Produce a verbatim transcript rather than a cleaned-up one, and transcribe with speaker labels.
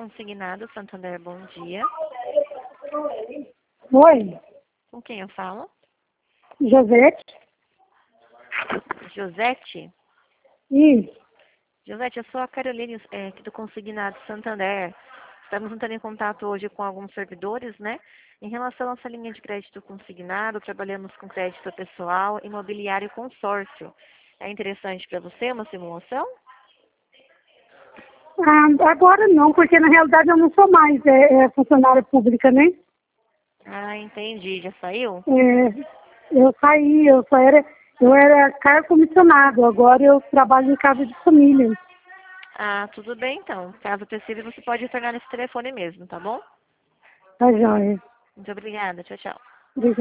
Speaker 1: Consignado Santander, bom dia.
Speaker 2: Oi,
Speaker 1: Com quem eu falo?
Speaker 2: Josete?
Speaker 1: Josete?
Speaker 2: Isso.
Speaker 1: Josete, eu sou a Caroline, é, aqui do Consignado Santander. Estamos entrando em contato hoje com alguns servidores, né? Em relação à nossa linha de crédito consignado, trabalhamos com crédito pessoal, imobiliário e consórcio. É interessante para você uma simulação?
Speaker 2: Ah, agora não, porque na realidade eu não sou mais é, é, funcionária pública, né?
Speaker 1: Ah, entendi. Já saiu?
Speaker 2: É, eu saí, eu só era, eu era cargo comissionado, agora eu trabalho em casa de família.
Speaker 1: Ah, tudo bem então. Caso precise, você pode retornar nesse telefone mesmo, tá bom?
Speaker 2: Tá joia.
Speaker 1: Muito obrigada. Tchau, tchau.
Speaker 2: Obrigada.